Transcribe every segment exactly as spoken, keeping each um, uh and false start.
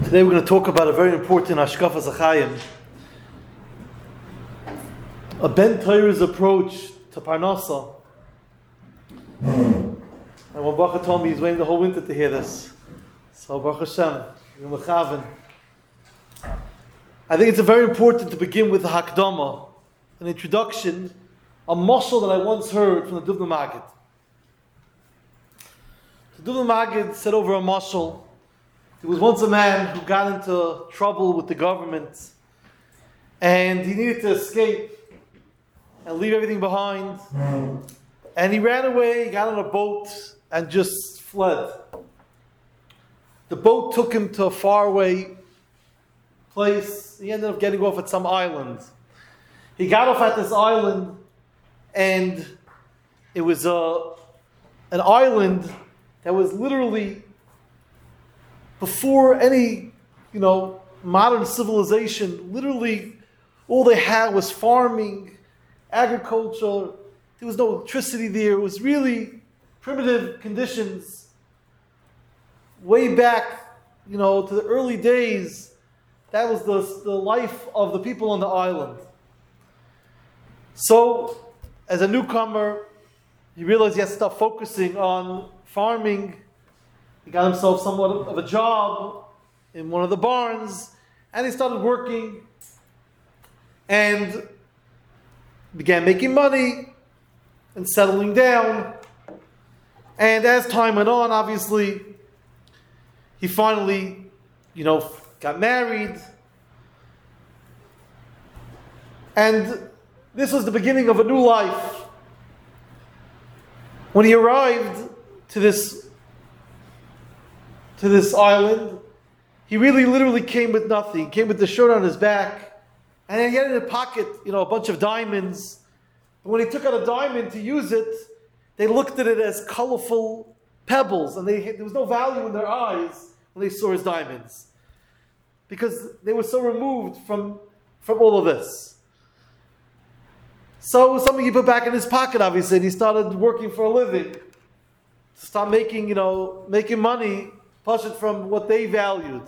Today we're going to talk about a very important Hashkafas Achayim. A Ben Torah's approach to Parnasa. And when Bacha told me he's waiting the whole winter to hear this. So Baruch Hashem, you're mechaven. I think it's very important to begin with the Hakdama, an introduction, a mashal that I once heard from the Dubno Maggid. The Dubno Maggid said over a mashal. There was once a man who got into trouble with the government and he needed to escape and leave everything behind. And he ran away, he got on a boat and just fled. The boat took him to a faraway place. He ended up getting off at some island. He got off at this island and it was a, an island that was literally before any, you know, modern civilization. Literally, all they had was farming, agriculture. There was no electricity there. It was really primitive conditions. Way back, you know, to the early days, that was the, the life of the people on the island. So, as a newcomer, he realized he had to start focusing on farming. He got himself somewhat of a job in one of the barns, and he started working and began making money and settling down. And as time went on, obviously, he finally, you know, got married. And this was the beginning of a new life. When he arrived to this to this island, he really literally came with nothing. He came with the shirt on his back, and then he had in his pocket, you know, a bunch of diamonds. But when he took out a diamond to use it, they looked at it as colorful pebbles, and they, there was no value in their eyes when they saw his diamonds, because they were so removed from, from all of this. So it was something he put back in his pocket, obviously, and he started working for a living to start making, you know, making money, plus it from what they valued.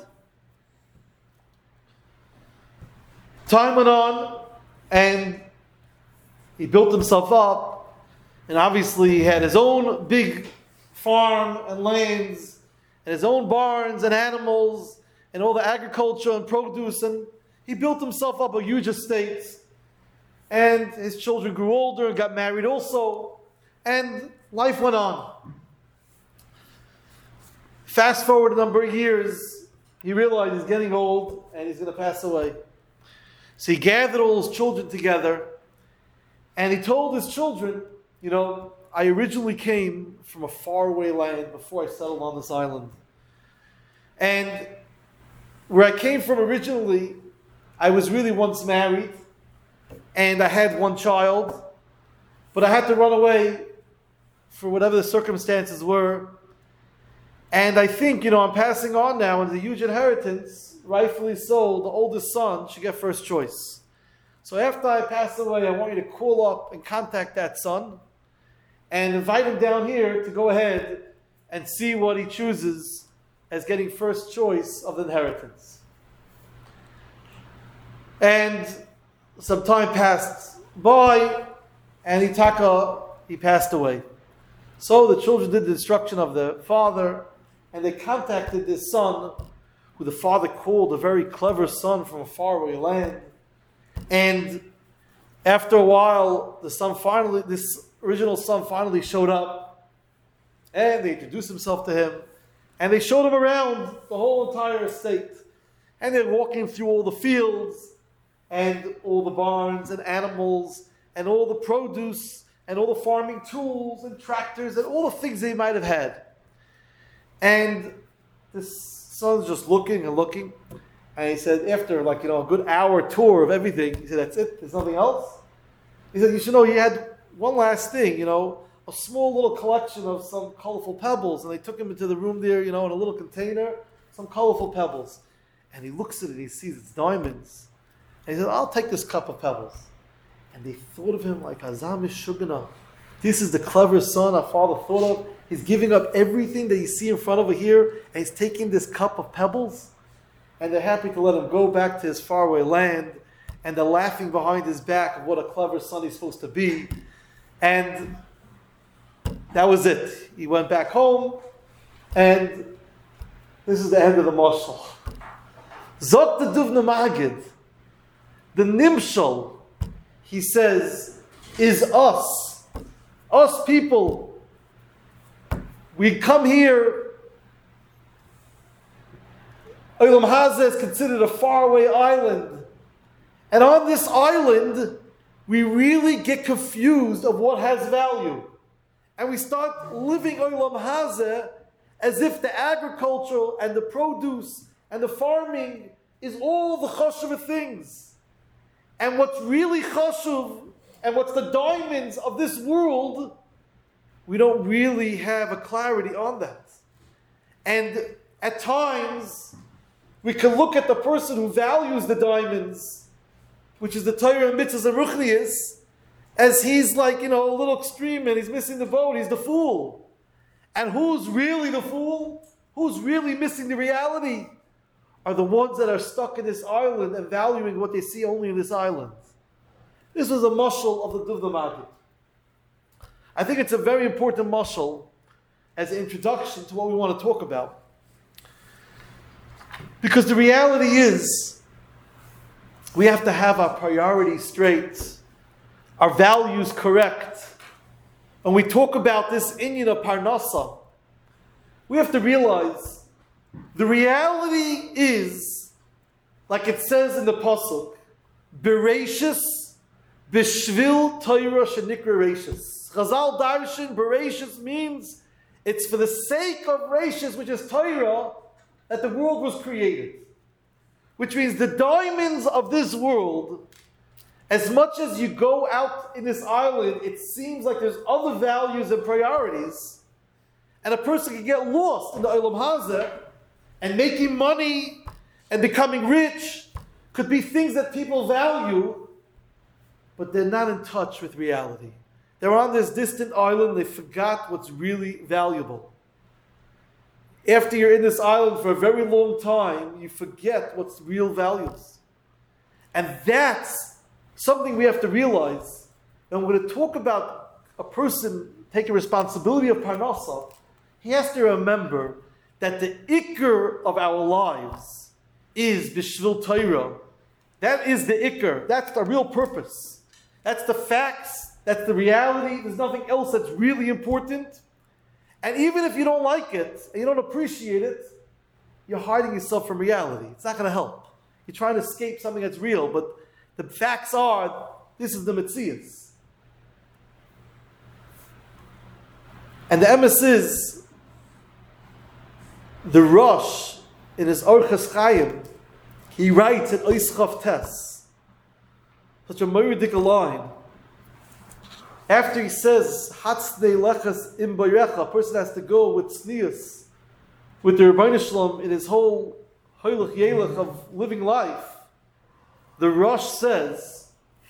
Time went on, and he built himself up, and obviously he had his own big farm and lands, and his own barns and animals, and all the agriculture and produce, and he built himself up a huge estate. And his children grew older and got married also, and life went on. Fast forward a number of years, he realized he's getting old and he's going to pass away. So he gathered all his children together and he told his children, you know, I originally came from a faraway land before I settled on this island. And where I came from originally, I was really once married and I had one child, but I had to run away for whatever the circumstances were. And I think, you know, I'm passing on now into the huge inheritance, rightfully so, the oldest son should get first choice. So after I pass away, I want you to call up and contact that son and invite him down here to go ahead and see what he chooses as getting first choice of the inheritance. And some time passed by, and Itaka, he passed away. So the children did the instruction of the father, and they contacted this son, who the father called a very clever son from a faraway land. And after a while, the son finally, this original son finally showed up, and they introduced himself to him, and they showed him around the whole entire estate. And they're walking through all the fields, and all the barns and animals, and all the produce, and all the farming tools and tractors, and all the things they might have had. And this son's just looking and looking. And he said, after like, you know, a good hour tour of everything, he said, that's it? There's nothing else? He said, you should know, he had one last thing, you know, a small little collection of some colorful pebbles. And they took him into the room there, you know, in a little container, some colorful pebbles. And he looks at it and he sees it's diamonds. And he said, I'll take this cup of pebbles. And they thought of him like Hazam Shugana. This is the clever son our father thought of. He's giving up everything that you see in front of here, and he's taking this cup of pebbles. and they're happy to let him go back to his faraway land, and they're laughing behind his back of what a clever son he's supposed to be. And that was it. He went back home, and this is the end of the mashal. Zot the Duvna Magid, the Nimshal, he says, is us. Us people. We come here. Olam Hazeh is considered a faraway island. And on this island, we really get confused of what has value. And we start living Olam Hazeh as if the agriculture and the produce and the farming is all the chashuv things. And what's really chashuv and what's the diamonds of this world, we don't really have a clarity on that. And at times, we can look at the person who values the diamonds, which is the Torah and mitzvahs and ruchnius, as he's like, you know, a little extreme and he's missing the boat, he's the fool. And who's really the fool? Who's really missing the reality? Are the ones that are stuck in this island and valuing what they see only in this island. This was a mashal of the Duvna Magid. I think it's a very important mashal as an introduction to what we want to talk about. Because the reality is, we have to have our priorities straight, our values correct. When we talk about this inyan of Parnasa, we have to realize the reality is, like it says in the Pasuk, Bereishis Bishvil Torah Shenikra Reishis. Chazal Darshan, Bereishis means it's for the sake of Reishis, which is Torah, that the world was created. Which means the diamonds of this world, as much as you go out in this island, it seems like there's other values and priorities. And a person can get lost in the Olam Hazeh, and making money and becoming rich could be things that people value, but they're not in touch with reality. They're on this distant island, they forgot what's really valuable. After you're in this island for a very long time, you forget what's real values. And that's something we have to realize. And we're going to talk about a person taking responsibility of Parnasa. He has to remember that the ikr of our lives is Bishvil Torah. That is the ikr. That's the real purpose. That's the facts. That's the reality. There's nothing else that's really important. And even if you don't like it, and you don't appreciate it, you're hiding yourself from reality. It's not going to help. You're trying to escape something that's real, but the facts are, this is the Metzias. And the emes is, the Rosh, in his Orchos Chaim, he writes in Ois Chav Tes, such a meridic line. After he says, Hatzdei lechas im boyecha, a person has to go with tznius, with the Rebbeinu Shalom in his whole hoylech yelech of living life. The Rosh says,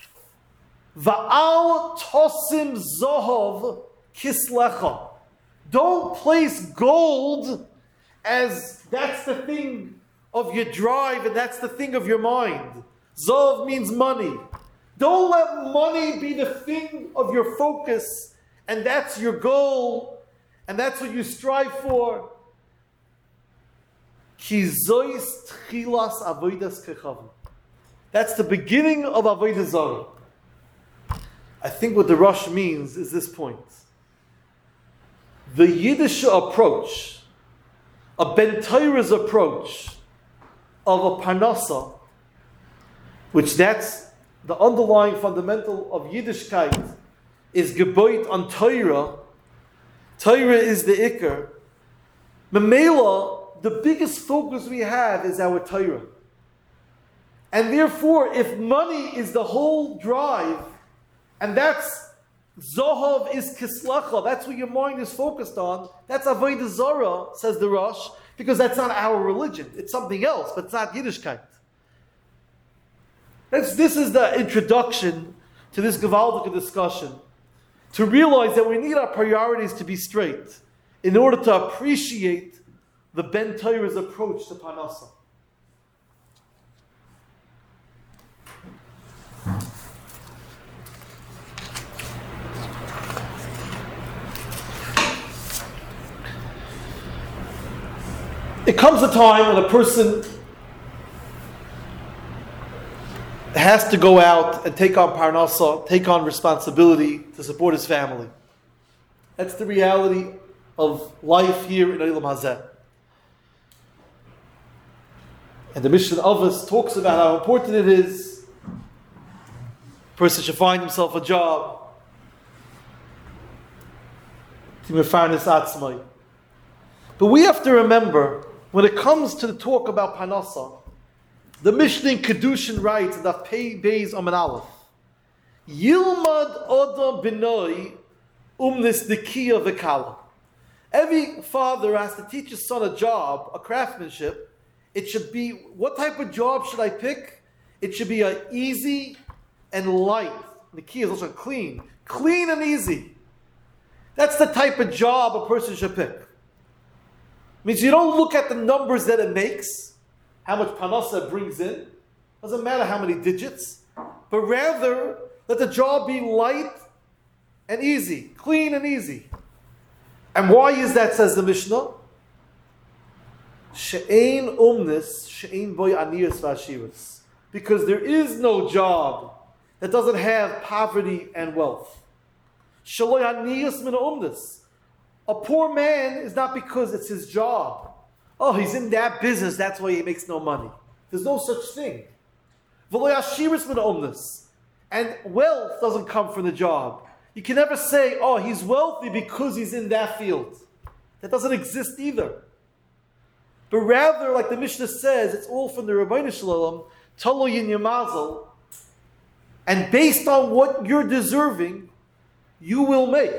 Va'al tosim zohov kislecha. Don't place gold as that's the thing of your drive and that's the thing of your mind. Zov means money. Don't let money be the thing of your focus, and that's your goal, and that's what you strive for. Kizois tchilas avodas kechavu. That's the beginning of avodah zarah. I think what the Rosh means is this point. The Yiddish approach, a Ben Torah's approach of a parnasa, which that's the underlying fundamental of Yiddishkeit, is geboit on Torah. Torah is the ikr. Memela, the biggest focus we have is our Torah. And therefore, if money is the whole drive, and that's Zohav is kislacha, that's what your mind is focused on, that's Avodah Zarah, says the Rosh, because that's not our religion. It's something else, but it's not Yiddishkeit. That's, this is the introduction to this Gewaldige discussion, to realize that we need our priorities to be straight in order to appreciate the Ben Torah's approach to Parnasa. It comes a time when a person has to go out and take on parnasa, take on responsibility to support his family. That's the reality of life here in Olam Hazeh. And the Mishnah of us talks about how important it is. A person should find himself a job. But we have to remember, when it comes to the talk about parnasa, the Mishnah in Kedushin writes in Daf Pei Beis Amud Aleph, Yilmad Adam B'noi Umnis Dikiya V'Kala. Every father has to teach his son a job, a craftsmanship. It should be, what type of job should I pick? It should be a easy and light. The key is also clean. Clean and easy. That's the type of job a person should pick. It means you don't look at the numbers that it makes, how much parnasa it brings in. Doesn't matter how many digits. But rather, let the job be light and easy. Clean and easy. And why is that, says the Mishnah? She'ein umnis, she'ein boy aniyas v'ashiras. Because there is no job that doesn't have poverty and wealth. Shaloy aniyas min umnis. A poor man is not because it's his job. Oh, he's in that business, that's why he makes no money. There's no such thing. V'loy ashiras min umnis. And wealth doesn't come from the job. You can never say, oh, he's wealthy because he's in that field. That doesn't exist either. But rather, like the Mishnah says, it's all from the Rabbeinu Shalom, Talo Yin Yamazel, and based on what you're deserving, you will make.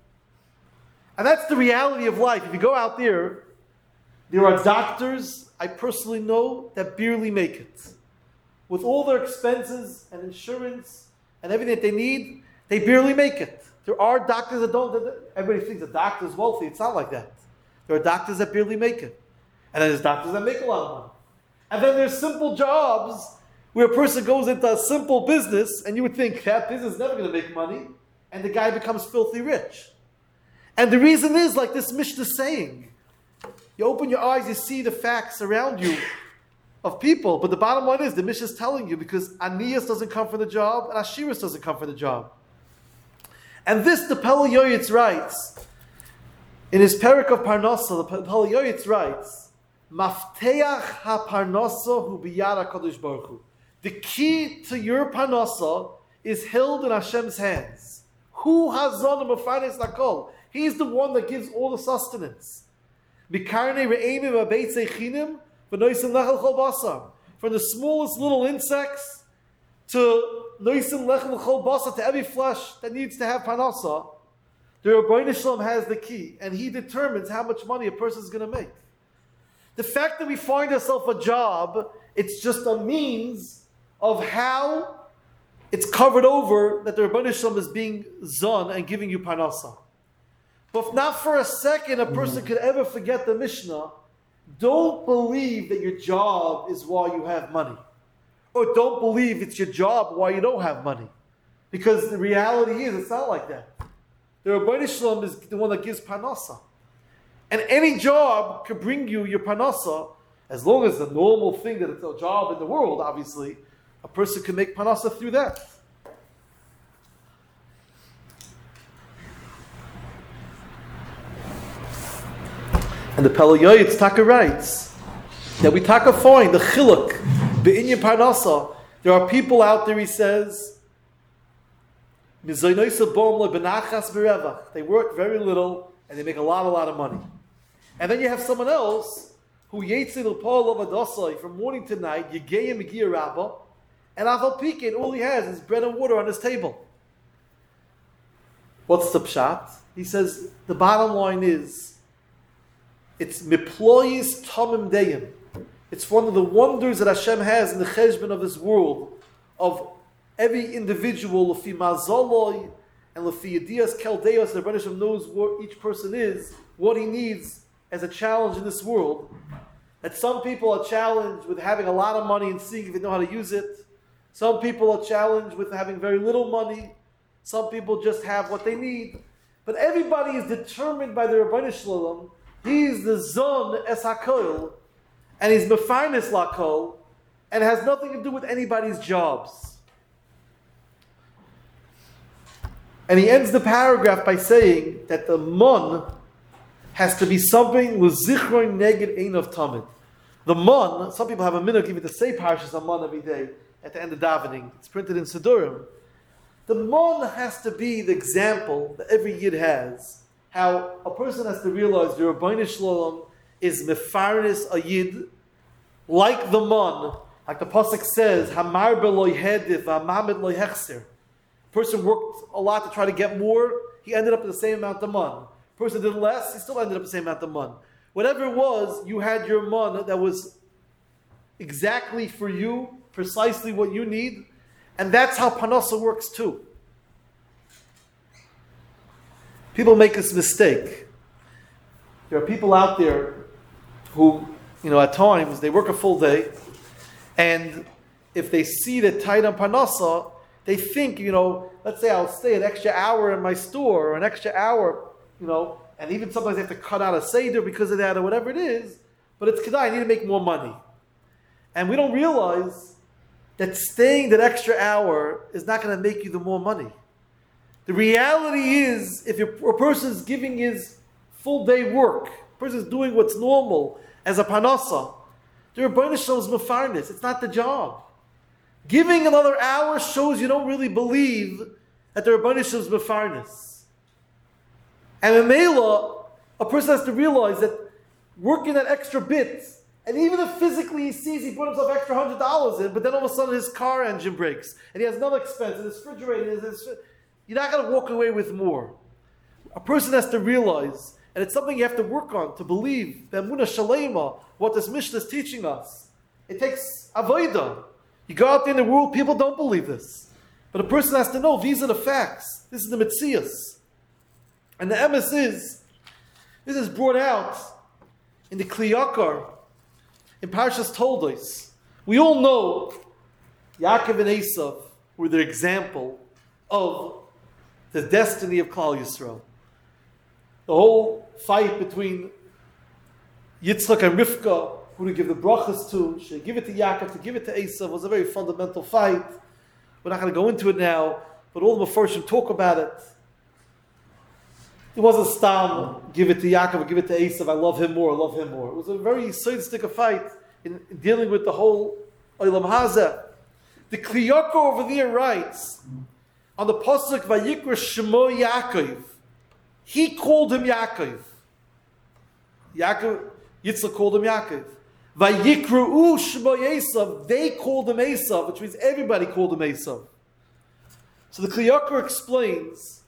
And that's the reality of life. If you go out there, there are doctors I personally know that barely make it. With all their expenses and insurance and everything that they need, they barely make it. There are doctors that don't, that everybody thinks a doctor is wealthy. It's not like that. There are doctors that barely make it. And then there's doctors that make a lot of money. And then there's simple jobs where a person goes into a simple business and you would think that business is never going to make money, and the guy becomes filthy rich. And the reason is, like this Mishnah is saying, you open your eyes, you see the facts around you of people, but the bottom line is, the Mishnah is telling you, because Aniyas doesn't come from the job, and Ashiras doesn't come from the job. And this, the Pele Yoetz writes, in his Perik of Parnasa, the Pele Yoetz writes, Mafteach ha-parnasa hu biyad HaKadosh Baruch Hu. The key to your parnasa is held in Hashem's hands. Hu hazon u'mefarnes lakol. He's the one that gives all the sustenance. Mikarnei re'emim v'beitzei chinim v'noisim lechel chol basar. From the smallest little insects to noisim lechel chol basar, to every flesh that needs to have parnasa, the Rebbeinu Shalom has the key, and he determines how much money a person is going to make. The fact that we find ourselves a job, it's just a means of how it's covered over that the Rebbeinu Shalom is being zon and giving you parnasa. But if not for a second a person could ever forget the Mishnah, don't believe that your job is why you have money. Or don't believe it's your job why you don't have money. Because the reality is, it's not like that. The Rebbeinu Shalom is the one that gives parnasa. And any job could bring you your parnasa, as long as the normal thing that it's a job in the world, obviously, a person can make parnasa through that. And the Pele Yoetz Taka writes that we Taka find the chiluk be'inyan parnasa. There are people out there, he says, they work very little and they make a lot, a lot of money. And then you have someone else who from morning to night, Yegeyim Megiya Rabba, and Aval Pikin, all he has is bread and water on his table. What's the pshat? He says the bottom line is, it's miployis tamim deyim. It's one of the wonders that Hashem has in the cheshbon of this world, of every individual, lefi mazaloi, and lefi yedias keldeos, the Rebbeinu Shalom knows what each person is, what he needs as a challenge in this world. That some people are challenged with having a lot of money and seeing if they know how to use it. Some people are challenged with having very little money. Some people just have what they need. But everybody is determined by the Rebbeinu Shalom. He's the Zon Es HaKol, and he's Mefarnes Lakol, and it has nothing to do with anybody's jobs. And he ends the paragraph by saying that the mon has to be something l'zichron neged ein of tamid. The mon, some people have a minhag even to say Parshas Mon every day at the end of davening. It's printed in Sidurim. The mon has to be the example that every yid has. How a person has to realize the Rabbeinu Shalom is mefarnes a yid, like the mon, like the pasuk says, Hamar beloy hedif, Hamamed loy hechser. Person worked a lot to try to get more, he ended up with the same amount of mon. Person did less, he still ended up with the same amount of mon. Whatever it was, you had your mon that was exactly for you, precisely what you need, and that's how Panasa works too. People make this mistake. There are people out there who, you know, at times they work a full day, and if they see that tight on Panasa, they think, you know, let's say I'll stay an extra hour in my store or an extra hour, you know, and even sometimes they have to cut out a Seder because of that or whatever it is, but it's Kedai, I need to make more money. And we don't realize that staying that extra hour is not going to make you the more money. The reality is, if a person is giving his full day work, a person is doing what's normal as a panasa, the Rebbeinu Shalom is mefarnes. It's not the job. Giving another hour shows you don't really believe that the Rebbeinu Shalom is mefarnes. And in Mela, a person has to realize that working that extra bit, and even if physically he sees he put himself extra hundred dollars in, but then all of a sudden his car engine breaks, and he has another expense, and his refrigerator is his, you're not going to walk away with more. A person has to realize, and it's something you have to work on to believe, the Emunah Shalema, what this Mishnah is teaching us. It takes avodah. You go out there in the world, people don't believe this. But a person has to know, these are the facts. This is the Metzias. And the emes is, this is brought out in the Kli Yakar, in Parshas Toldos. We all know Yaakov and Esav were the example of the destiny of Klal Yisrael. The whole fight between Yitzchak and Rivka, who to give the brachas to, should give it to Yaakov, to give it to Esav, was a very fundamental fight. We're not going to go into it now, but all the Mefarshim talk about it. It wasn't stam, give it to Yaakov, give it to Esav, I love him more, I love him more. It was a very sadistic fight in, in dealing with the whole Olam Hazeh. The Kli Yakar over there writes, on the pasuk Vayikra Shemo Yaakov, he called him Yaakov. Yaakov, Yitzchak called him Yaakov. Vayikru Shemo Esav, they called him Esav, which means everybody called him Esav. So the Kli Yakar explains,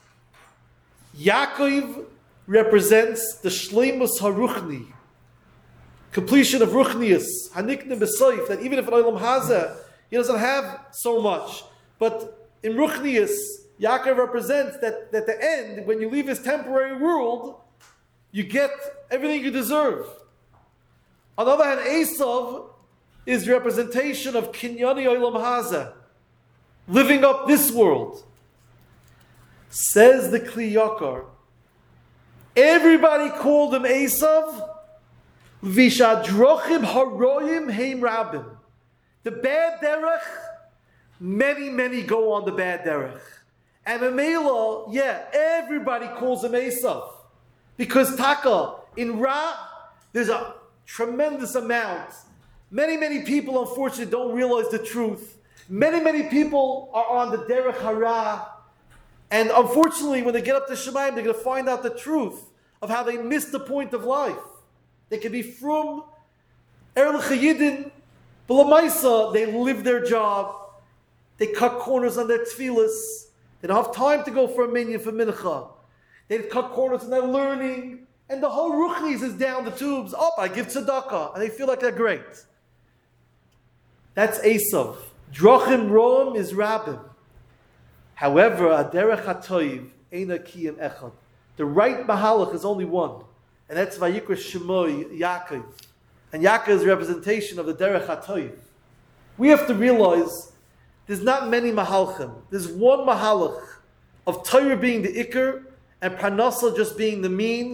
Yaakov represents the Shleimus HaRuchni, completion of Ruchnius, Hanikne B'Soif, that even if an Olam Hazeh, he doesn't have so much, but in Ruchnius, Yaakov represents that, that at the end, when you leave this temporary world, you get everything you deserve. On the other hand, Esav is the representation of Kinyani Olam Hazeh, living up this world. Says the Kli Yakar, everybody called him Esav, Vishadrochim Haroyim Heim Rabim. The bad derech, many, many go on the bad derech. And Mamela, yeah, everybody calls him Esav. Because Taka, in Ra, there's a tremendous amount. Many, many people, unfortunately, don't realize the truth. Many, many people are on the derech hara. And unfortunately, when they get up to Shemayim, they're going to find out the truth of how they missed the point of life. They can be from Erlich Yidin, but Lamaisa, they live their job. They cut corners on their tefillas. They don't have time to go for a minyan for mincha. They cut corners in their learning. And the whole ruchnis is down the tubes. Oh, I give tzedakah. And they feel like they're great. That's Esav. Drochim Roam is Rabbim. However, Aderech HaToiv Eina Kiyam Echad. The right Mahalach is only one. And that's Vayikra Shemoi Yaakov. And Yaakov is a representation of the Derech HaToiv. We have to realize there's not many Mahalchim. There's one Mahalach of Torah being the Iker and Parnasa just being the means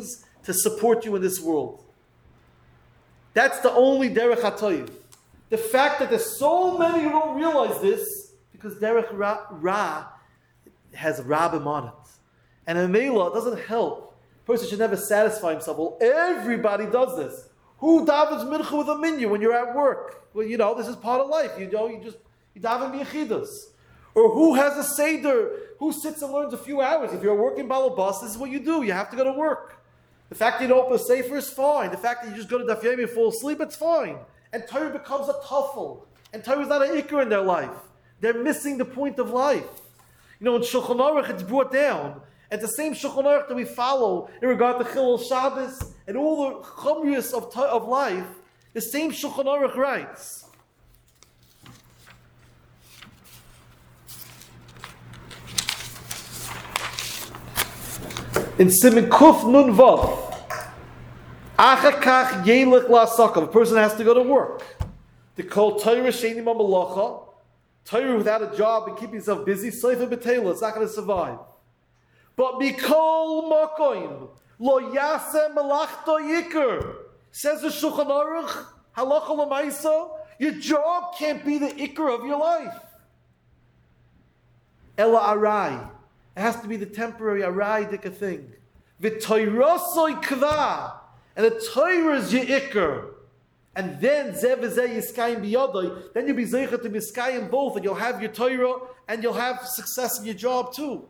to support you in this world. That's the only derech hatoiv. The fact that there's so many who don't realize this, because derech ra, ra has rabim on it. And a mela doesn't help. A person should never satisfy himself. Well, everybody does this. Who davens mincha with a minyan when you're at work? Well, you know, this is part of life. You know, you just, you daven biyachidas. Or who has a seder? Who sits and learns a few hours? If you're working balabas, this is what you do. You have to go to work. The fact that you don't open a sefer is fine. The fact that you just go to daf yomi and fall asleep, it's fine. And Torah becomes a tuffle. And Torah is not an ikr in their life. They're missing the point of life. You know, in Shulchan Aruch, it's brought down. And the same Shulchan Aruch that we follow in regard to Chilul Shabbos and all the chumrius of, of life, the same Shulchan Aruch writes. In Siman Kuf Nun Vav, Achakach Yelech La'asakav, a person has to go to work. To call Torah Sheini Mamalacha, Torah without a job and keeping himself busy, Seifa B'Teila, it's not going to survive. But Mikol Makoim, Lo Yaseh Melachto Yikr, says the Shulchan Aruch, Halacha L'Maisa, your job can't be the Ikr of your life. Ela Arai. It has to be the temporary araidik thing. V'toyrosoi kva, and the Torah is your ikr. And then zev v'zeh yiskayim biyadoi. Then you'll be zeicha to miskayim both, and you'll have your Torah and you'll have success in your job too.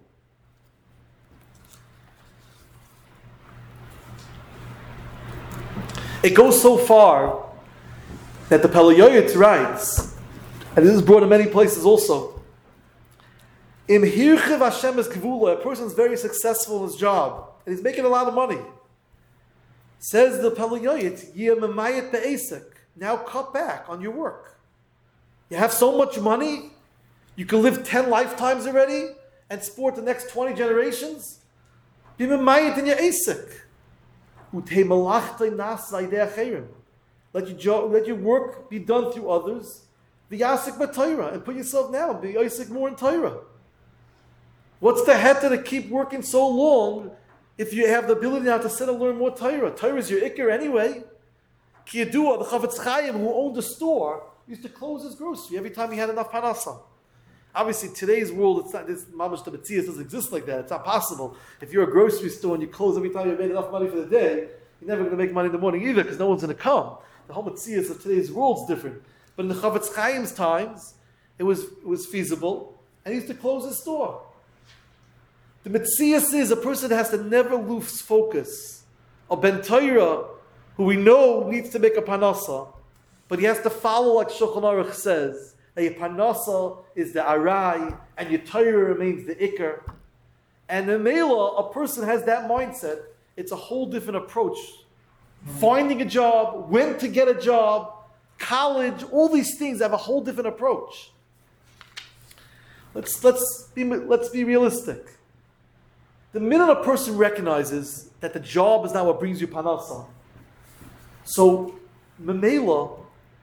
It goes so far that the Pele Yoetz writes, and this is brought in many places also. Im hirchiv Hashem es gvula, a person is very successful in his job, and he's making a lot of money. Says the Pele Yoetz, Yemamayet be'esek, now cut back on your work. You have so much money, you can live ten lifetimes already, and support the next twenty generations. Be memayet in your esek. Utei malachtei nasai de'acherim. Let your job, let your work be done through others. V'yasik b'Torah, and put yourself now, be yasik more in Torah. What's the heter to keep working so long if you have the ability now to sit and learn more Torah? Torah is your ikr anyway. Ki Yadua, the Chavetz Chaim, who owned a store, used to close his grocery every time he had enough parnasa. Obviously, today's world, it's not this mamash tabetzias doesn't exist like that. It's not possible. If you're a grocery store and you close every time you made enough money for the day, you're never going to make money in the morning either because no one's going to come. The whole metzias of today's world is different. But in the Chavetz Chaim's times, it was it was feasible, and he used to close his store. The Metzias is a person has to never lose focus. A Ben Torah, who we know needs to make a panasa, but he has to follow like Shulchan Aruch says, that your panasa is the arai, and your Torah remains the ikr. And in Mela, a person has that mindset, it's a whole different approach. Finding a job, when to get a job, college, all these things have a whole different approach. Let's, let's, be, let's be realistic. The minute a person recognizes that the job is not what brings you panasa, so memela,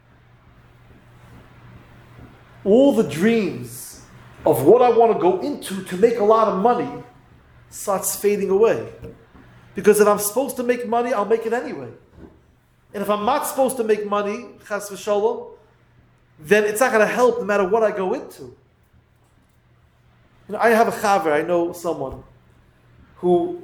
all the dreams of what I want to go into to make a lot of money starts fading away. Because if I'm supposed to make money, I'll make it anyway. And if I'm not supposed to make money, chas v'sholom, then it's not going to help no matter what I go into. You know, I have a chaver, I know someone who,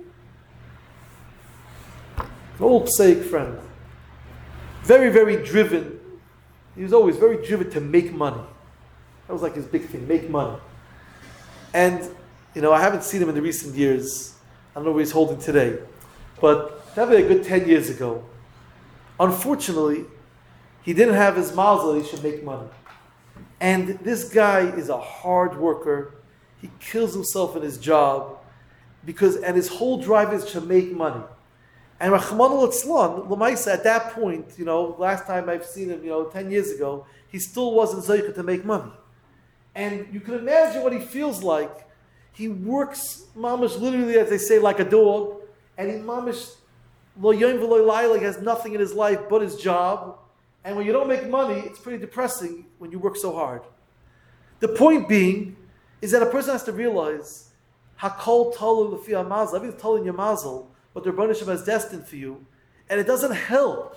an old pseik friend, very, very driven. He was always very driven to make money. That was like his big thing, make money. And, you know, I haven't seen him in the recent years. I don't know where he's holding today. But probably a good ten years ago, unfortunately, he didn't have his mazel that he should make money. And this guy is a hard worker. He kills himself in his job. Because, and his whole drive is to make money. And Rahman al-Atzlan, Lamaisa, at that point, you know, last time I've seen him, you know, ten years ago, he still wasn't Zaycha to make money. And you can imagine what he feels like. He works, mamish, literally, as they say, like a dog, and he mamish, lo yom v'lo layla, he has nothing in his life but his job. And when you don't make money, it's pretty depressing when you work so hard. The point being, is that a person has to realize, Hakol tolu l'fi ha'mazel, everything's told in your mazel. what the Rebbeinu Shem has destined for you, and it doesn't help.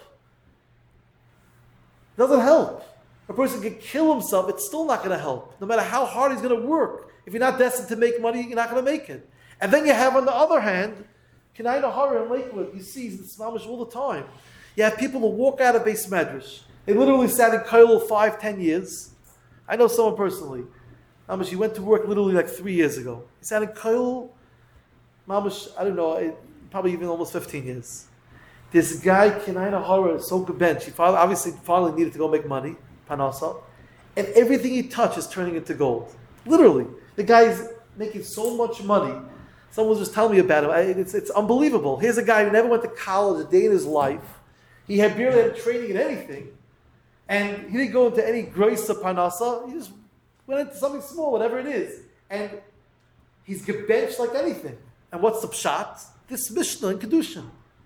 It doesn't help. A person can kill himself, it's still not going to help. No matter how hard he's going to work. If you're not destined to make money, you're not going to make it. And then you have, on the other hand, Kenai Nahara in Lakewood, you see this mamish all the time. You have people who walk out of base medrash. They literally sat in Kollel five, ten years. I know someone personally. Mamish, he went to work literally like three years ago. He sat in Kollel, mamish, I don't know, it, probably even almost fifteen years. This guy, Kenai Nahara, is so bench. He finally, obviously finally needed to go make money, panasa, and everything he touched is turning into gold. Literally. The guy's making so much money. Someone was just telling me about him. It's, it's unbelievable. Here's a guy who never went to college a day in his life. He had barely had training in anything. And he didn't go into any grace of panasa. He just went into something small, whatever it is. And he's gebenched like anything. And what's the pshat? This Mishnah in Kedushin.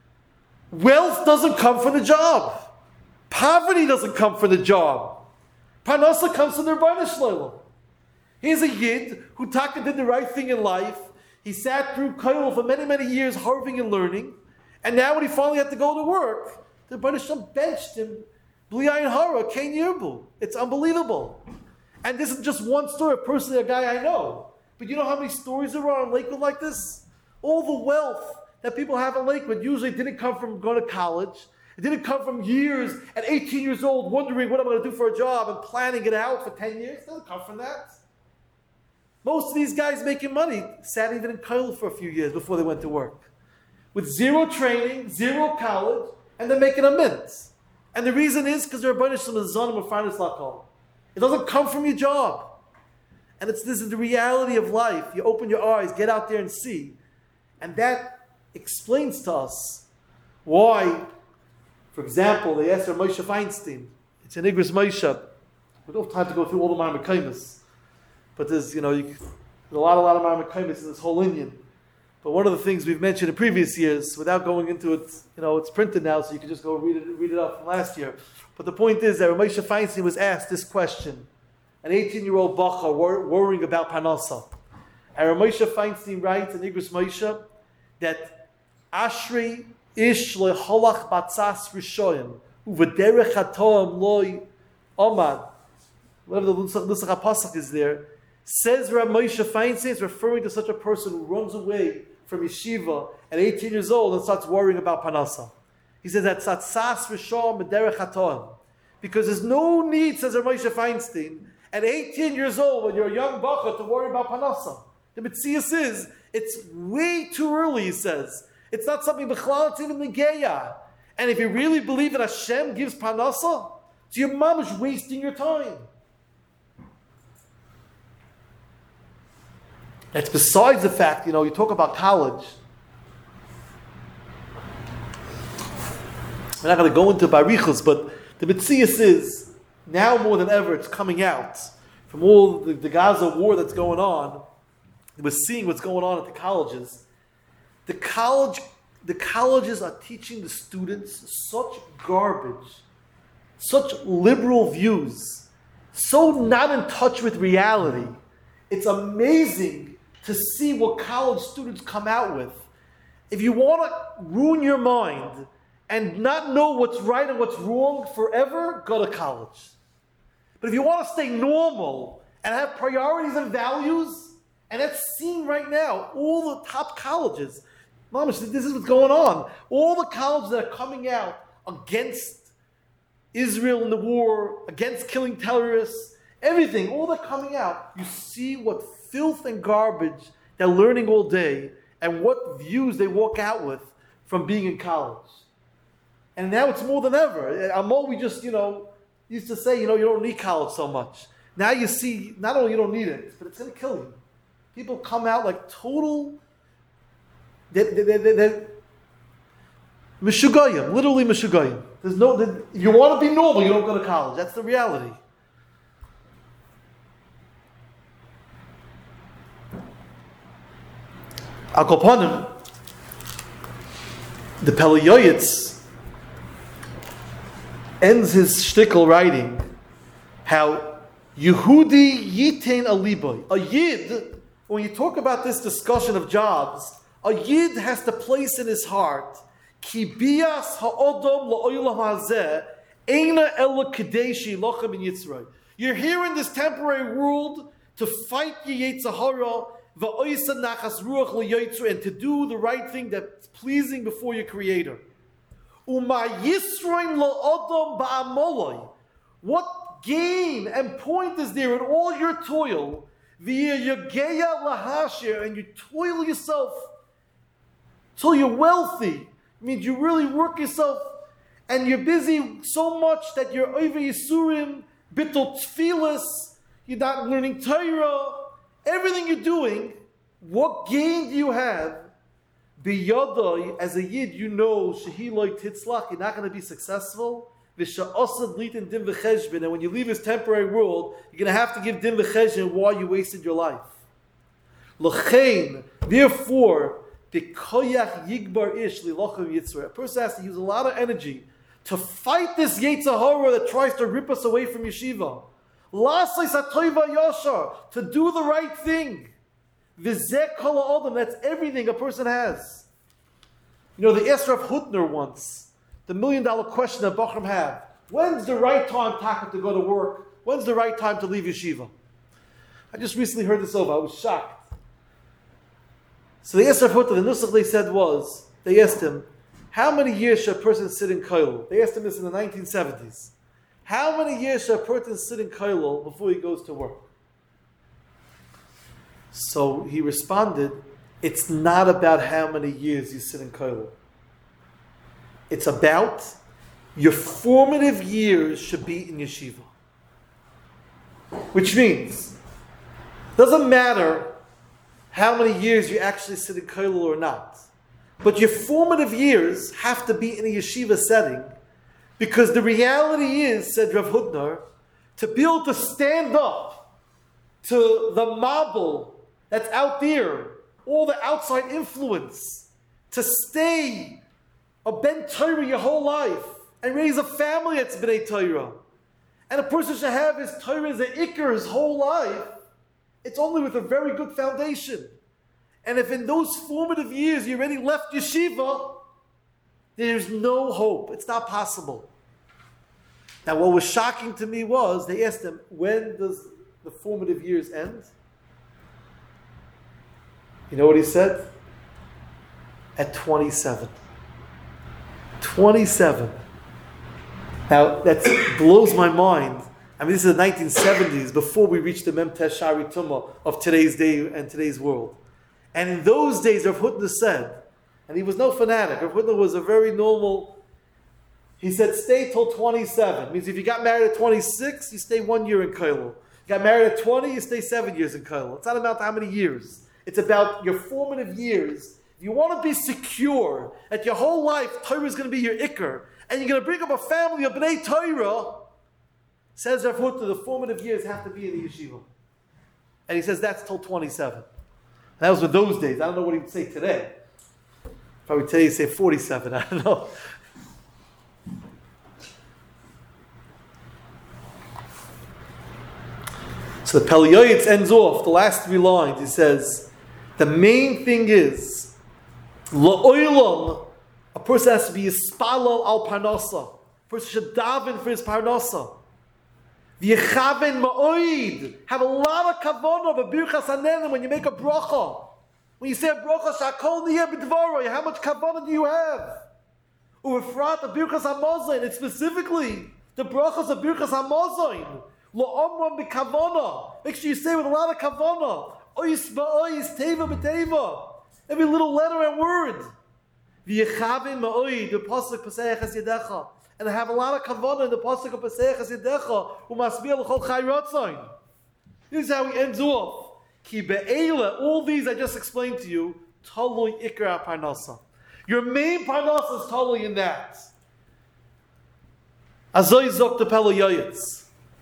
Wealth doesn't come from the job. Poverty doesn't come from the job. Panasa comes from the Rebbeinu Shlomo. Here's a Yid who Taka did the right thing in life. He sat through Kollel for many, many years, harving and learning. And now when he finally had to go to work, the Rebbeinu Shem benched him. Bli Ayin Hara, Kain Yirbu. It's unbelievable. And this is just one story, personally a guy I know. But you know how many stories there are in Lakewood like this? All the wealth that people have in Lakewood usually didn't come from going to college. It didn't come from years at eighteen years old wondering what I'm going to do for a job and planning it out for ten years. It doesn't come from that. Most of these guys making money sat even in Kollel for a few years before they went to work. With zero training, zero college, and they're making a mint. And the reason is because they're a bunch of zanim or finance lakol. It doesn't come from your job. And it's this is the reality of life. You open your eyes, get out there and see. And that explains to us why, for example, they asked Moshe Feinstein. It's an Igros Moshe. We don't have time to go through all the Marmakaimas. But there's, you know, you, there's a lot, a lot of Marmakaimas in this whole Indian. But one of the things we've mentioned in previous years, without going into it, you know, it's printed now, so you can just go read it, read it up from last year. But the point is that Moshe Feinstein was asked this question. An eighteen-year-old bacha wor- worrying about Panasa. And Moshe Feinstein writes in Igros Moshe that Ashri ish leholach batzas rishoyim u'v'derech hatoam loy omad. Whatever the Nusach HaPasuk is there, says Rav Moshe Feinstein is referring to such a person who runs away from yeshiva at eighteen years old and starts worrying about Panasa. He says that tzatzas rishon b'derech hatoam. Because there's no need, says Rav Moshe Feinstein, at eighteen years old when you're a young bacha to worry about Panasa. The Metzias is, it's way too early, he says. It's not something b'chlal, it's even negeya. And if you really believe that Hashem gives Panasa, so your mom is wasting your time. It's besides the fact, you know, you talk about college. We're not going to go into barichas, but the Metzias is, now more than ever, it's coming out. From all the, the Gaza war that's going on, we're seeing what's going on at the colleges. The college, the colleges are teaching the students such garbage, such liberal views, so not in touch with reality. It's amazing to see what college students come out with. If you want to ruin your mind and not know what's right and what's wrong forever, go to college. But if you want to stay normal and have priorities and values, and that's seen right now, all the top colleges, Mamash, this is what's going on. All the colleges that are coming out against Israel in the war, against killing terrorists, everything, all that coming out, you see what filth and garbage they're learning all day and what views they walk out with from being in college. And now it's more than ever. Amo, we just, you know, used to say, you know, you don't need college so much. Now you see, not only you don't need it, but it's going to kill you. People come out like total, they're, they're, they're, they're Meshugayim, literally Meshugayim. There's no, if you want to be normal, you don't go to college. That's the reality. Al Kopanim, the Pele Yoyitz ends his shtickle writing how Yehudi Yitain Aliboy, a Yid, when you talk about this discussion of jobs, A Yid has to place in his heart, Ki bias ha'odom la'olam hazeh, eina ela kadeshi lochem in Yitzray. You're here in this temporary world to fight your Yetzer Hara, va'oisa nachas ruach liyotzra, and to do the right thing that's pleasing before your Creator. Uma yisroin la'odom ba'amoloi. What gain and point is there in all your toil? Via yageya lahashir, and you toil yourself till you're wealthy. It means you really work yourself, and you're busy so much that you're over Yisurim, bittul tfilas, you're not learning Torah. Everything you're doing, what gain do you have? Biyadai, as a Yid, you know, shehi loy titzlach, you're not going to be successful. V'sha'asad litin din v'cheshbin, and when you leave this temporary world, you're going to have to give din v'cheshbin why you wasted your life. L'chein, therefore, b'koyach yigbar ish lilochem yitzra. A person has to use a lot of energy to fight this Yetzer Hara that tries to rip us away from yeshiva. L'asay satoiva yashar, to do the right thing. V'zeh kol ha'odam, that's everything a person has. You know, the Esraf Hutner once, the million dollar question that Bachram have. When's the right time, Taka, to go to work? When's the right time to leave yeshiva? I just recently heard this over. I was shocked. So the Esraf Hutner, the nusach they said was, they asked him, how many years should a person sit in Koilel? They asked him this in the nineteen seventies. How many years should a person sit in Koilel before he goes to work? So he responded, it's not about how many years you sit in Koilel. It's about your formative years should be in yeshiva. Which means, it doesn't matter how many years you actually sit in Koilel or not. But your formative years have to be in a yeshiva setting, because the reality is, said Rav Hutner, to be able to stand up to the mabul that's out there, all the outside influence, to stay a ben Torah your whole life, and raise a family that's b'nei Torah. And a person should have his Torah as an ikar his whole life. It's only with a very good foundation. And if in those formative years you already left yeshiva, there's no hope. It's not possible. Now what was shocking to me was, they asked him, when does the formative years end? You know what he said? At twenty-seven. twenty-seven. Now, that blows my mind. I mean, this is the nineteen seventies, before we reached the Memtesh Shari Tumah of today's day and today's world. And in those days, Rav Hutner said, and he was no fanatic, Rav Hutner was a very normal, he said, stay till twenty-seven. Means if you got married at twenty-six, you stay one year in Koilel. You got married at twenty, you stay seven years in Koilel. It's not about how many years. It's about your formative years. If you want to be secure that your whole life, Torah is going to be your ikar, and you're going to bring up a family of B'nai Torah, says Rav Hutner, the formative years have to be in the yeshiva. And he says that's till twenty-seven. And that was with those days. I don't know what he would say today. Probably today he'd say forty-seven. I don't know. So the Pele Yoetz ends off the last three lines. He says, the main thing is, la'olam, a person has to be yispalal al parnasa. A person should daven for his parnasa. V'yechaven ma'oid. Have a lot of kavanah of a birchas hanelim when you make a bracha. When you say a bracha, shakol niyeh b'dvaroi, how much kavanah do you have? U'efrat the birchas hamazon, and specifically the brachas of birchas hamazon. La'omram b'kavanah. Make sure you say with a lot of kavanah. Ois ba'ois, teva b'teva. Every little letter and word. V'yechavin ma'oid, the pasuk Pesach HaSyedecha. And I have a lot of kavanah in the pasuk of Pesach HaSyedecha. U'masbiyah l'chol chai ratzain. This is how he ends off. Ki be'ela, all these I just explained to you, talui ikra parnasa. Your main parnasa is talui in that. Azoi zok the Pele Yoetz.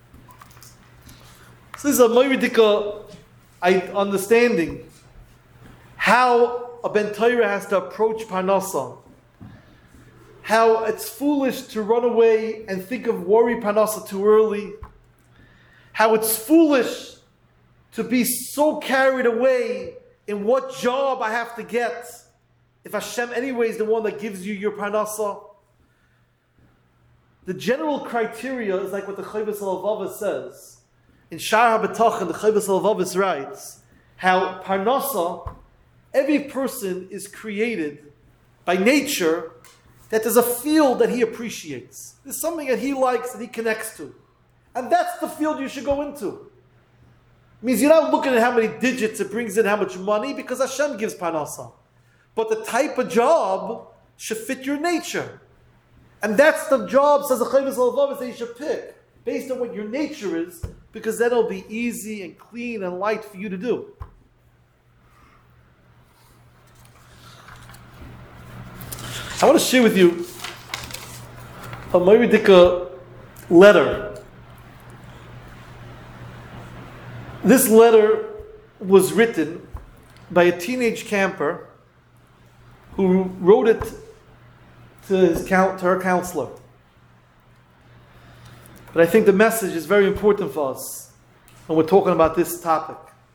So this is a Moiridika understanding how a Ben Torah has to approach Parnasa. How it's foolish to run away and think of worry Parnasa too early. How it's foolish to be so carried away in what job I have to get if Hashem anyway is the one that gives you your parnasa, the general criteria is like what the Chovos HaLevavos says. In Shar HaBetachon, the Chovos HaLevavos writes how parnasa, every person is created by nature that there's a field that he appreciates. There's something that he likes, that he connects to. And that's the field you should go into. It means you're not looking at how many digits it brings in, how much money, because Hashem gives parnasa. But the type of job should fit your nature. And that's the job, says the Chovos HaLevavos, that you should pick, based on what your nature is, because then it'll be easy and clean and light for you to do. I want to share with you a Moridika letter. This letter was written by a teenage camper who wrote it to, his, to her counselor. But I think the message is very important for us when we're talking about this topic.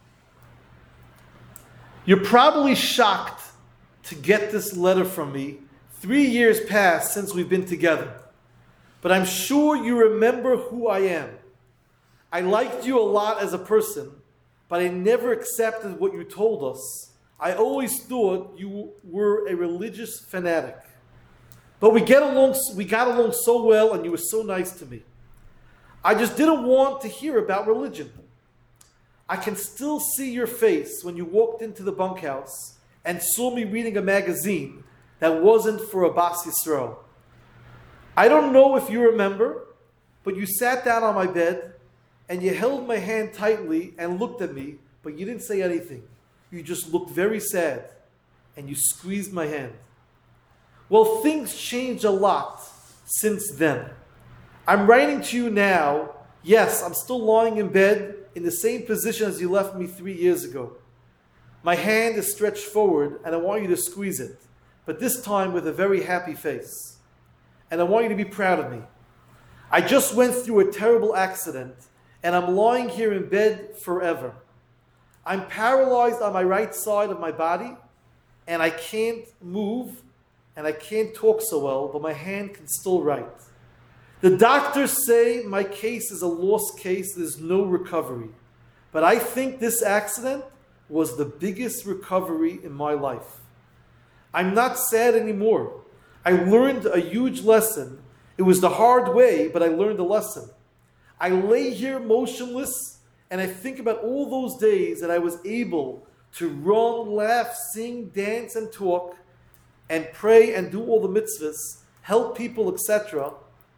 You're probably shocked to get this letter from me. Three years passed since we've been together. But I'm sure you remember who I am. I liked you a lot as a person, but I never accepted what you told us. I always thought you were a religious fanatic. But we get along, we got along so well, and you were so nice to me. I just didn't want to hear about religion. I can still see your face when you walked into the bunkhouse and saw me reading a magazine that wasn't for a Bas Yisrael. I don't know if you remember, but you sat down on my bed and you held my hand tightly and looked at me, but you didn't say anything. You just looked very sad and you squeezed my hand. Well, things changed a lot since then. I'm writing to you now. Yes, I'm still lying in bed in the same position as you left me three years ago. My hand is stretched forward and I want you to squeeze it, but this time with a very happy face. And I want you to be proud of me. I just went through a terrible accident and I'm lying here in bed forever. I'm paralyzed on my right side of my body and I can't move and I can't talk so well, but my hand can still write. The doctors say my case is a lost case, there's no recovery. But I think this accident was the biggest recovery in my life. I'm not sad anymore. I learned a huge lesson. It was the hard way, but I learned a lesson. I lay here motionless, and I think about all those days that I was able to run, laugh, sing, dance, and talk, and pray and do all the mitzvahs, help people, et cetera.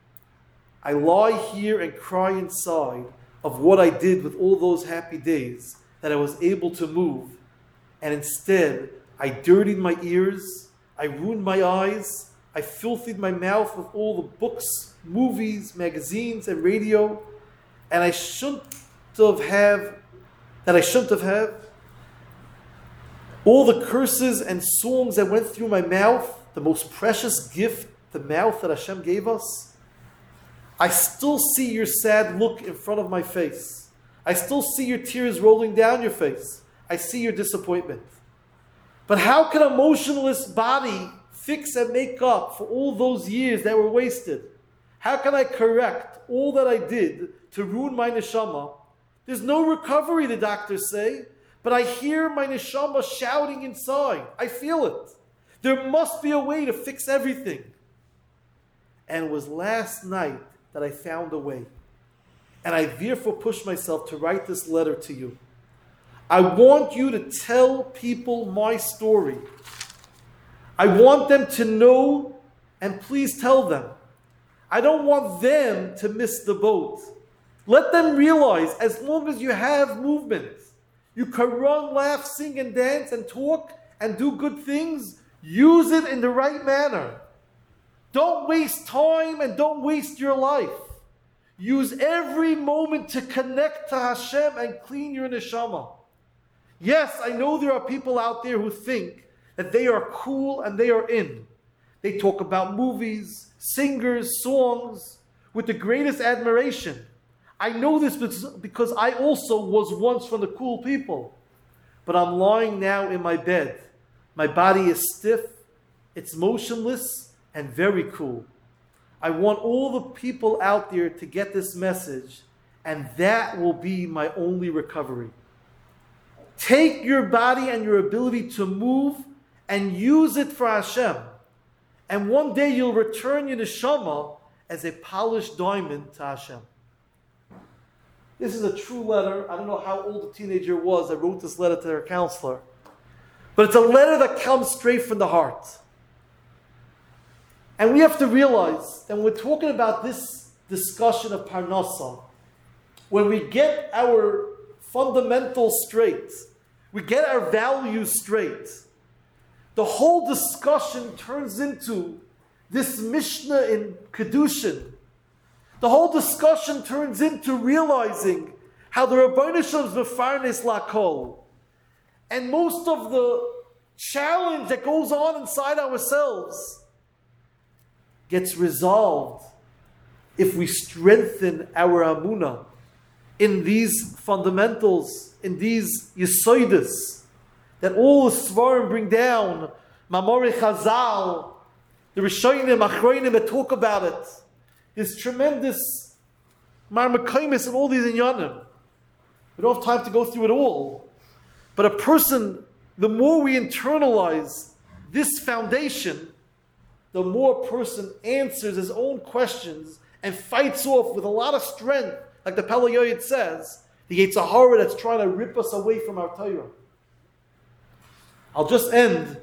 I lie here and cry inside of what I did with all those happy days, that I was able to move, and instead I dirtied my ears, I ruined my eyes, I filthied my mouth with all the books, movies, magazines, and radio, and I shouldn't have have that I shouldn't have had. All the curses and songs that went through my mouth, the most precious gift, the mouth that Hashem gave us. I still see your sad look in front of my face. I still see your tears rolling down your face. I see your disappointment. But how can a motionless body fix and make up for all those years that were wasted? How can I correct all that I did to ruin my neshama? There's no recovery, the doctors say, but I hear my neshama shouting inside. I feel it. There must be a way to fix everything. And it was last night that I found a way. And I therefore pushed myself to write this letter to you. I want you to tell people my story. I want them to know, and please tell them. I don't want them to miss the boat. Let them realize, as long as you have movement, you can run, laugh, sing, and dance, and talk, and do good things. Use it in the right manner. Don't waste time and don't waste your life. Use every moment to connect to Hashem and clean your neshama. Yes, I know there are people out there who think that they are cool and they are in. They talk about movies, singers, songs with the greatest admiration. I know this because I also was once from the cool people. But I'm lying now in my bed. My body is stiff. It's motionless and very cool. I want all the people out there to get this message, and that will be my only recovery. Take your body and your ability to move and use it for Hashem. And one day you'll return your neshama as a polished diamond to Hashem. This is a true letter. I don't know how old the teenager was that wrote this letter to their counselor. But it's a letter that comes straight from the heart. And we have to realize that when we're talking about this discussion of Parnasa, when we get our fundamentals straight, we get our values straight, the whole discussion turns into this Mishnah in Kedushin. The whole discussion turns into realizing how the Rabbeinu Shalom's mefarnes lakol. And most of the challenge that goes on inside ourselves gets resolved if we strengthen our amunah in these fundamentals, in these yesoides that all the Svarim bring down, Mamori Chazal, the Rishonim, Achronim that talk about it. There's tremendous marmakaimis and all these inyanim. We don't have time to go through it all. But a person, the more we internalize this foundation, the more a person answers his own questions and fights off with a lot of strength, like the Pele Yoyed says, the Yetzer Hara that's trying to rip us away from our Torah. I'll just end.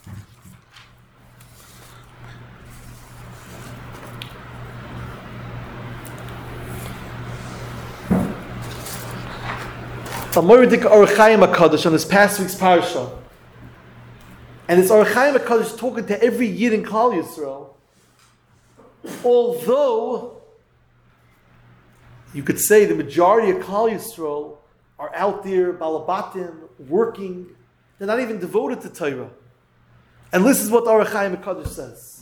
Amoradik Orach Chaim HaKadosh on this past week's parasha. And it's Orach Chaim HaKadosh talking to every Yid in Klal Yisrael. Although, you could say the majority of Klal Yisrael are out there, balabatim, working. They're not even devoted to Torah. And this is what the Orach Chaim HaKadosh says.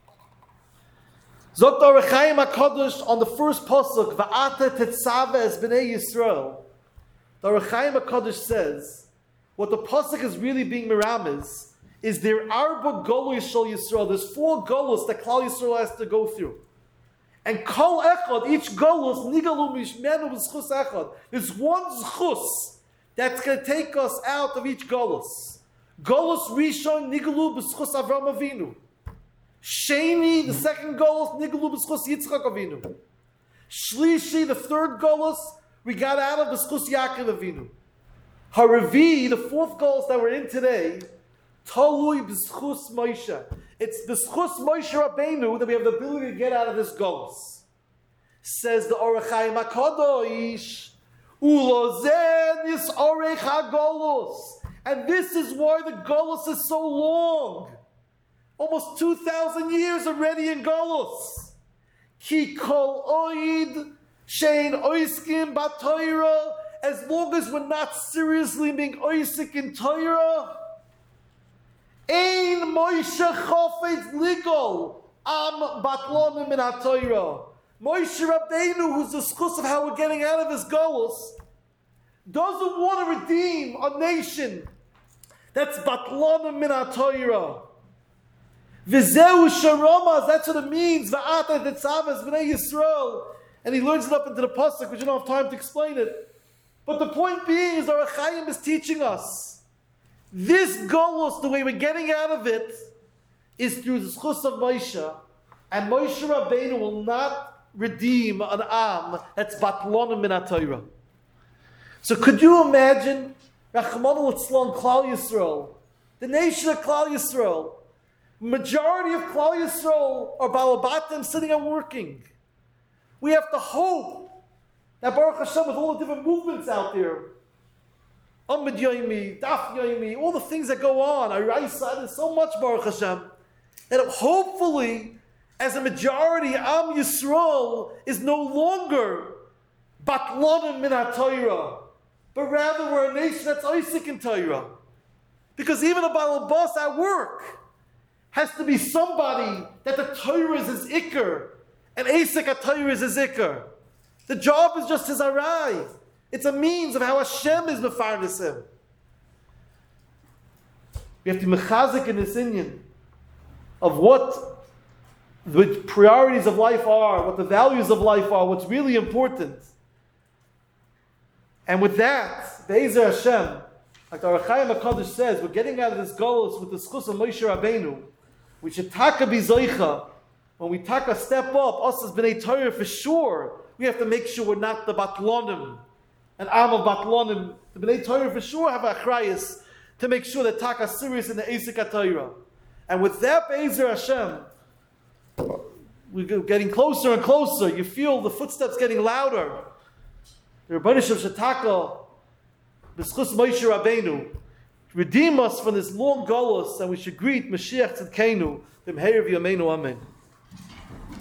Zot Orach Chaim HaKadosh on the first pasuk, Va'ata tetzave es b'nei Yisrael. The Orach Chaim HaKadosh says, what the pasuk is really being miramis is there arba golos shel Yisrael. There's four golos that Klal Yisrael has to go through. And kol echad, each golos, nigalu mishmenu b'schus echad. There's one zchus that's going to take us out of each golos. Golos rishon nigalu b'schus Avram Avinu. Sheni, the second golos, nigalu b'schus Yitzchak Avinu. Shlishi, the third golos, we got out of b'schus Yaakov Avinu. Haravi, the fourth golos that we're in today, talui b'schus Moshe. It's b'schus Moshe Rabbeinu that we have the ability to get out of this golos. Says the Orach Chaim HaKadosh, Ulozen is Orech HaGolos. And this is why the Golos is so long. Almost two thousand years already in Golos. Ki kol oid shein oiskim b'Torah. As long as we're not seriously being oisik in Torah, ein Moshe chofetz ligol am batlonim min ha-Torah. Moshe Rabbeinu, who's the schus of how we're getting out of his golos, doesn't want to redeem a nation that's batlonim min ha-Torah. V'zeu sharomas, that's what it means. Va'ata tetzavas b'nei Yisrael. And he learns it up into the pasuk, which you don't have time to explain it. But the point being is, Orach Chaim is teaching us this golos, the way we're getting out of it, is through the schus of Moshe. And Moshe Rabbeinu will not redeem an am that's batlonim min ha-Torah. So could you imagine Rachmana litzlan Klal Yisrael, the nation of Klal Yisrael, majority of Klal Yisrael are balabatim sitting and working. We have to hope that Baruch Hashem, with all the different movements out there, Amid Yoimi, Daf Yoimi, all the things that go on, Araisa, there's so much Baruch Hashem, that hopefully, as a majority, Am Yisrael is no longer batlonim min ha-Torah, but rather we're a nation that's Isaac in Torah. Because even a balabas at work has to be somebody that the Torah is his ikar, and Isaac at Torah is his ikar. The job is just his arai. It's a means of how Hashem is mefarnes him. We have to mechazik in this inyan. of what the priorities of life are, what the values of life are, what's really important. And with that, Be'ezer Hashem, like the Ohr HaChaim HaKadosh says, we're getting out of this golus with the schus of Moshe Rabbeinu. We should taka be zoicha. When we taka step up, us as B'nai Torah for sure, we have to make sure we're not the Batlonim, an arm of Batlonim. The B'nai Torah for sure have a achrayus to make sure that taka serious in the Eisik HaTorah. And with that Be'ezer Hashem, we're getting closer and closer. You feel the footsteps getting louder. The Rebbeinu Shem Shataka, B'schus Moshe Rabbeinu, redeem us from this long golus, and we should greet Mashiach Tzidkenu, B'mheir v'yameinu, amen.